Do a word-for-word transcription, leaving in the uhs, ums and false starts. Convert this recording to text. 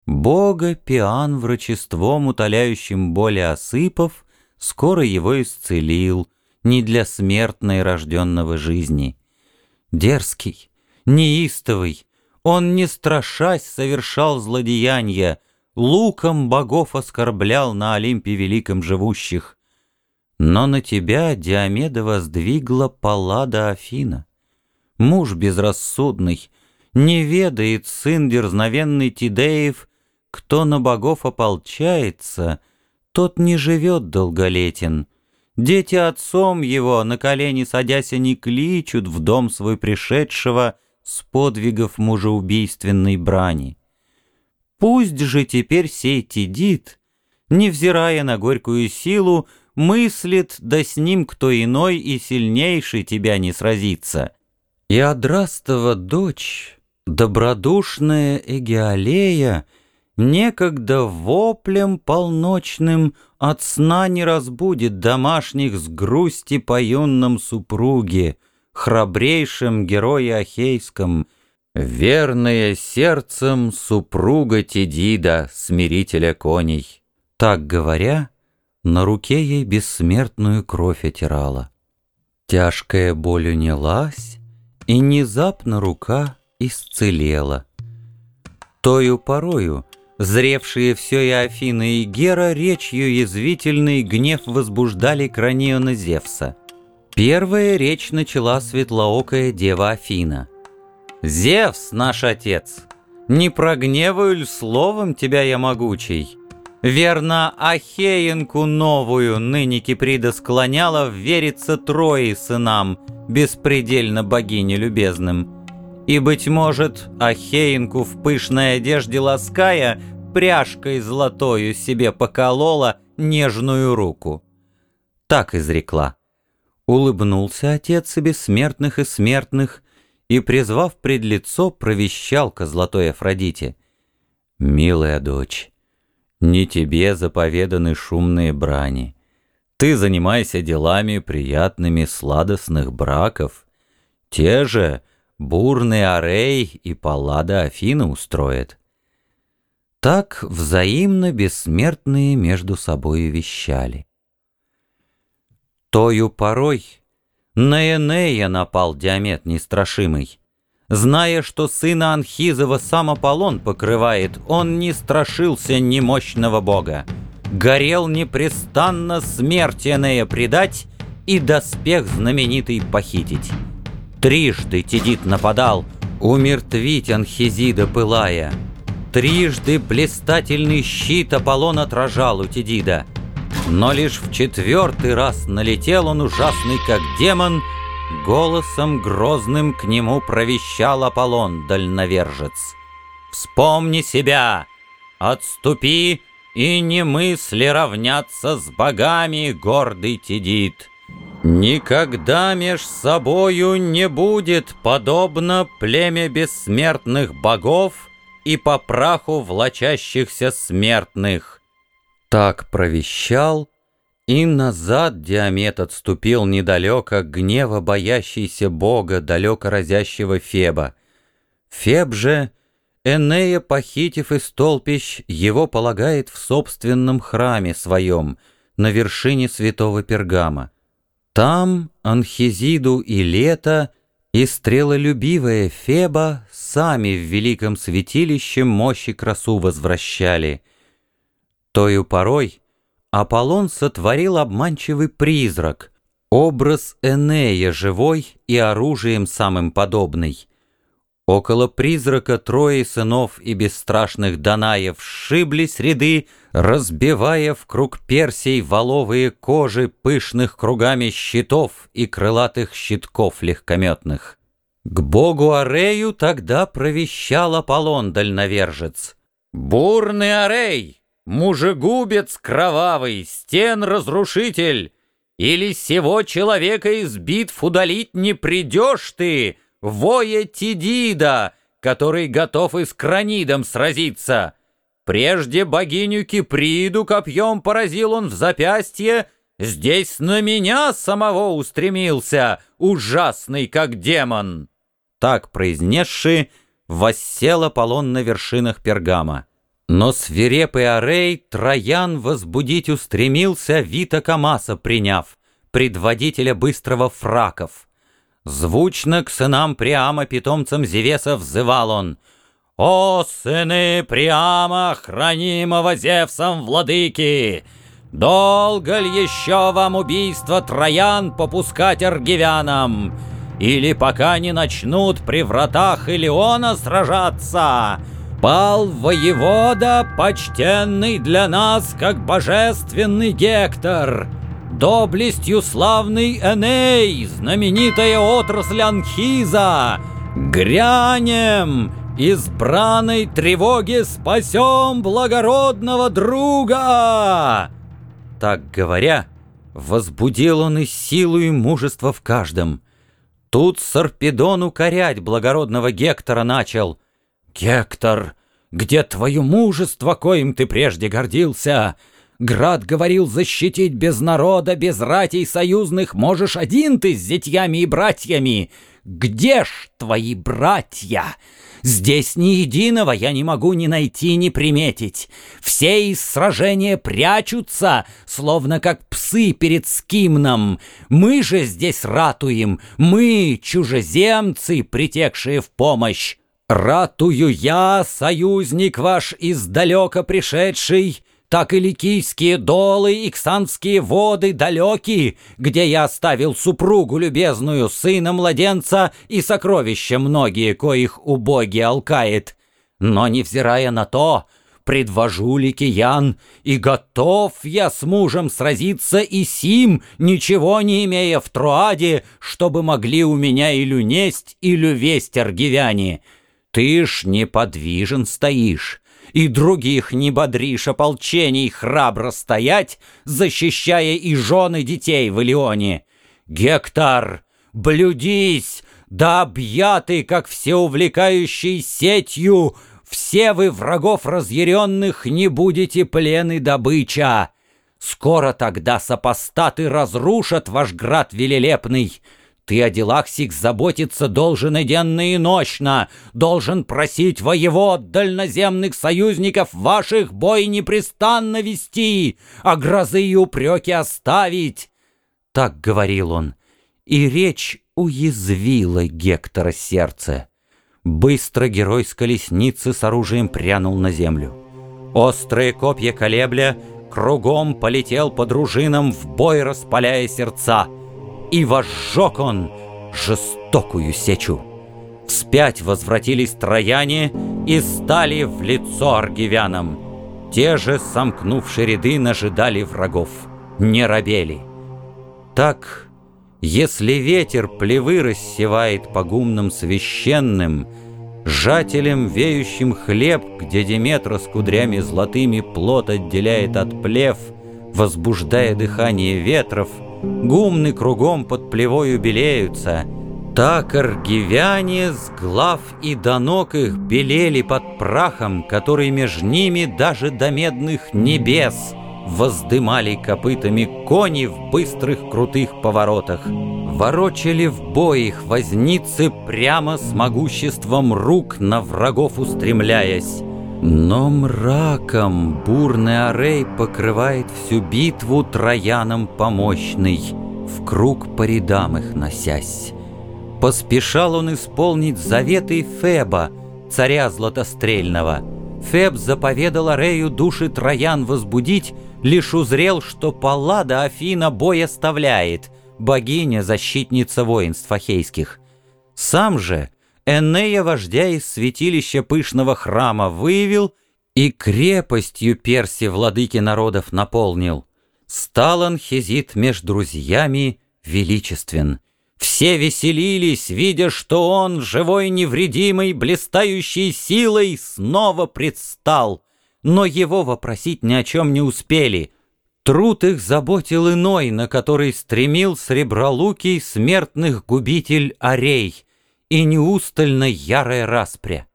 Бога Пиан врачеством, утоляющим боли осыпав, скоро его исцелил, не для смертной рожденного жизни. Дерзкий, неистовый, он, не страшась, совершал злодеяния, луком богов оскорблял на Олимпе великом живущих. Но на тебя Диомеда воздвигла Паллада Афина. Муж безрассудный, не ведает сын дерзновенный Тидеев, кто на богов ополчается, тот не живет долголетен. Дети отцом его, на колени садясь, не кличут в дом свой пришедшего с подвигов мужеубийственной брани. Пусть же теперь сей Тидит, невзирая на горькую силу, мыслит, да с ним кто иной и сильнейший тебя не сразится. И Адрастова дочь, добродушная Эгеалея, некогда воплем полночным от сна не разбудит домашних с грусти по юном супруге, храбрейшем герое Ахейском, верная сердцем супруга Тидида, смирителя коней. Так говоря, на руке ей бессмертную кровь отирала. Тяжкая боль унялась, и внезапно рука исцелела. Тою порою зревшие все и Афина, и Гера речью язвительной гнев возбуждали Краниона Зевса. Первая речь начала светлоокая дева Афина. «Зевс, наш отец, не прогневаю ль словом тебя я могучий? Верно, Ахеенку новую ныне Киприда склоняла вериться Трои сынам, беспредельно богине любезным. И, быть может, Ахеенку в пышной одежде лаская, пряжкой золотою себе поколола нежную руку». Так изрекла. Улыбнулся отец и бессмертных и смертных, и, призвав пред лицо, провещал ко золотой Афродите: «Милая дочь, не тебе заповеданы шумные брани. Ты занимайся делами приятными сладостных браков. Те же бурный Арей и Паллада Афина устроят». Так взаимно бессмертные между собой вещали. Тою порой на Энея напал Диомед нестрашимый. Зная, что сына Анхизова сам Аполлон покрывает, он не страшился ни мощного бога. Горел непрестанно смерти Энея предать и доспех знаменитый похитить. Трижды Тидит нападал, умертвить Анхизида пылая. Трижды блистательный щит Аполлон отражал у Тидида. Но лишь в четвертый раз налетел он ужасный, как демон, голосом грозным к нему провещал Аполлон, дальновержец: «Вспомни себя, отступи и не мысли равняться с богами, гордый Тидит. Никогда меж собою не будет подобно племя бессмертных богов и по праху влачащихся смертных». Так провещал, и назад Диомед отступил недалеко, гнева боящийся бога, далеко разящего Феба. Феб же, Энея похитив из толпищ, его полагает в собственном храме своем, на вершине святого Пергама. Там Анхизиду и Лето, и стрелолюбивая Феба сами в великом святилище мощь и красу возвращали. Тою порой Аполлон сотворил обманчивый призрак, образ Энея живой и оружием самым подобный. Около призрака трое сынов и бесстрашных Данаев сшиблись ряды, разбивая в круг Персей воловые кожи пышных кругами щитов и крылатых щитков легкометных. К богу Арею тогда провещал Аполлон дальновержец: «Бурный Арей, мужегубец кровавый, стен разрушитель, или сего человека из битв удалить не придешь ты, воя Тидида, который готов и с Кранидом сразиться? Прежде богиню Киприду копьем поразил он в запястье, здесь на меня самого устремился, ужасный как демон». Так произнесши, воссел Аполлон на вершинах Пергама. Но свирепый Арей Троян возбудить устремился, Вита Камаса приняв, предводителя быстрого фраков. Звучно к сынам Приама, питомцам Зевеса, взывал он: «О, сыны Приама, хранимого Зевсом владыки! Долго ли еще вам убийство Троян попускать аргивянам? Или пока не начнут при вратах Илиона сражаться? Пал воевода, почтенный для нас, как божественный Гектор, доблестью славный Эней, знаменитая отрасль Анхиза. Грянем, избранной тревоги спасем благородного друга!» Так говоря, возбудил он и силу, и мужество в каждом. Тут Сарпедон укорять благородного Гектора начал: «Гектор, где твое мужество, коим ты прежде гордился? Град говорил, защитить без народа, без ратей союзных можешь один ты с зятьями и братьями. Где ж твои братья? Здесь ни единого я не могу ни найти, ни приметить. Все из сражения прячутся, словно как псы перед скимном. Мы же здесь ратуем, мы, чужеземцы, притекшие в помощь. Ратую я, союзник ваш издалека пришедший, так и ликийские долы и ксанские воды далеки, где я оставил супругу любезную, сына младенца и сокровища многие, коих убогий алкает. Но, невзирая на то, предвожу ликиян, и готов я с мужем сразиться и сим, ничего не имея в Троаде, чтобы могли у меня илю несть, илю весть аргивяне. Ты ж неподвижен стоишь, и других не бодришь ополчений храбро стоять, защищая и жен, и детей в Илионе. Гектор, блюдись, да объяты, как всеувлекающей сетью, все вы врагов разъяренных не будете плен и добыча. Скоро тогда сопостаты разрушат ваш град велелепный. Ты о делах сих заботиться должен и денно, и нощно, должен просить воевод дальноземных союзников ваших бой непрестанно вести, а грозы и упреки оставить». Так говорил он, и речь уязвила Гектора сердце. Быстро герой с колесницы с оружием прянул на землю. Острые копья колебля, кругом полетел по дружинам, в бой распаляя сердца. И возжег он жестокую сечу. Вспять возвратились трояне и стали в лицо аргивянам. Те же, сомкнувши ряды, нажидали врагов, не робели. Так, если ветер плевы рассевает по гумнам священным, жателем, веющим хлеб, где Деметра с кудрями золотыми плод отделяет от плев, возбуждая дыхание ветров, гумны кругом под плевою белеются. Так аргивяне с глав и до ног их белели под прахом, который меж ними даже до медных небес воздымали копытами кони в быстрых крутых поворотах. Ворочали в бой их возницы прямо с могуществом рук на врагов устремляясь. Но мраком бурный Арей покрывает всю битву Троянам помощный, в круг по рядам их носясь. Поспешал он исполнить заветы Феба, царя златострельного. Феб заповедал Арею души Троян возбудить, лишь узрел, что Паллада Афина бой оставляет, богиня-защитница воинств ахейских. Сам же Энея, вождя из святилища пышного храма, выявил и крепостью Перси владыки народов наполнил. Стал Анхизит меж друзьями величествен. Все веселились, видя, что он, живой невредимый, блистающей силой, снова предстал. Но его вопросить ни о чем не успели. Труд их заботил иной, на который стремил сребролукий смертных губитель Арей, и неустально ярая распря.